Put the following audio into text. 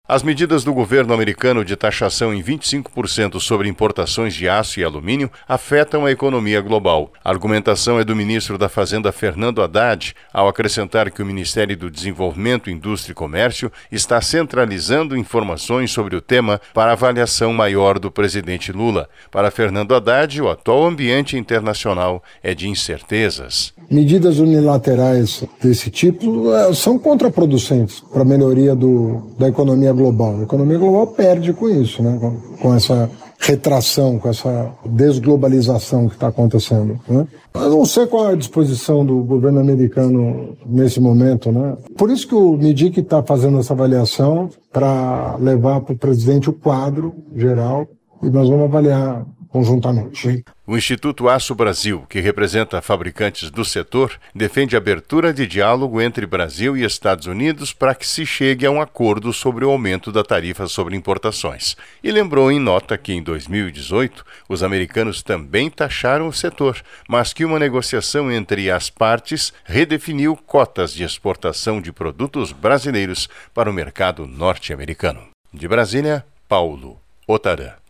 As medidas do governo americano de taxação em 25% sobre importações de aço e alumínio afetam a economia global. A argumentação é do ministro da Fazenda, Fernando Haddad, ao acrescentar que o Ministério do Desenvolvimento, Indústria e Comércio está centralizando informações sobre o tema para avaliação maior do presidente Lula. Para Fernando Haddad, o atual ambiente internacional é de incertezas. Medidas unilaterais desse tipo são contraproducentes para a melhoria da economia global. A economia global perde com isso, né? Com essa retração, com essa desglobalização que está acontecendo, né? Eu não sei qual é a disposição do governo americano nesse momento, né? Por isso que o MIDIC está fazendo essa avaliação para levar para o presidente o quadro geral e nós vamos avaliar conjuntamente. O Instituto Aço Brasil, que representa fabricantes do setor, defende a abertura de diálogo entre Brasil e Estados Unidos para que se chegue a um acordo sobre o aumento da tarifa sobre importações. E lembrou em nota que em 2018 os americanos também taxaram o setor, mas que uma negociação entre as partes redefiniu cotas de exportação de produtos brasileiros para o mercado norte-americano. De Brasília, Paulo Otarã.